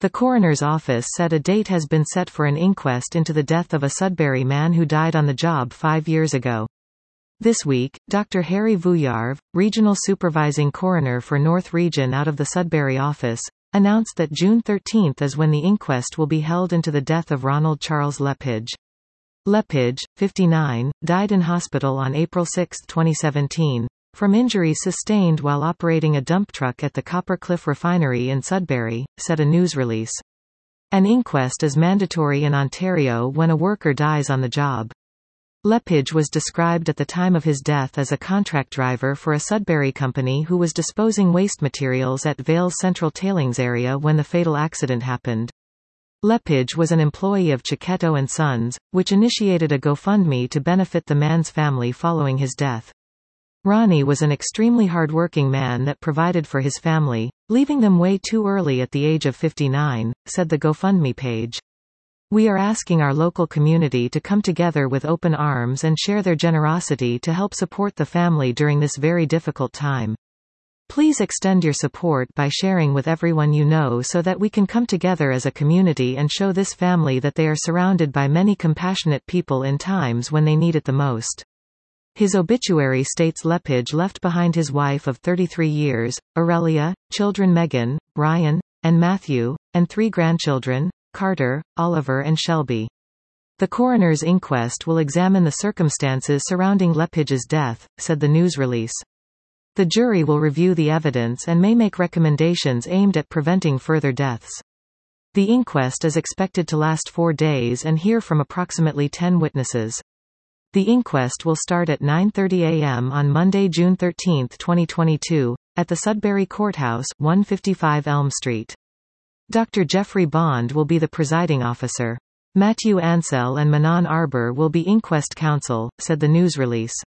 The coroner's office said a date has been set for an inquest into the death of a Sudbury man who died on the job 5 years ago. This week, Dr. Harry Vuyarv, Regional Supervising Coroner for North Region out of the Sudbury office, announced that June 13 is when the inquest will be held into the death of Ronald Charles Lepage. Lepage, 59, died in hospital on April 6, 2017, from injuries sustained while operating a dump truck at the Coppercliff refinery in Sudbury, said a news release. An inquest is mandatory in Ontario when a worker dies on the job. Lepage was described at the time of his death as a contract driver for a Sudbury company who was disposing waste materials at Vale's Central Tailings area when the fatal accident happened. Lepage was an employee of Chiquetto & Sons, which initiated a GoFundMe to benefit the man's family following his death. Ronnie was an extremely hard-working man that provided for his family, leaving them way too early at the age of 59, said the GoFundMe page. We are asking our local community to come together with open arms and share their generosity to help support the family during this very difficult time. Please extend your support by sharing with everyone you know so that we can come together as a community and show this family that they are surrounded by many compassionate people in times when they need it the most. His obituary states Lepage left behind his wife of 33 years, Aurelia, children Megan, Ryan, and Matthew, and 3 grandchildren, Carter, Oliver and Shelby. The coroner's inquest will examine the circumstances surrounding Lepage's death, said the news release. The jury will review the evidence and may make recommendations aimed at preventing further deaths. The inquest is expected to last 4 days and hear from approximately 10 witnesses. The inquest will start at 9:30 a.m. on Monday, June 13, 2022, at the Sudbury Courthouse, 155 Elm Street. Dr. Jeffrey Bond will be the presiding officer. Matthew Ansell and Manon Arbor will be inquest counsel, said the news release.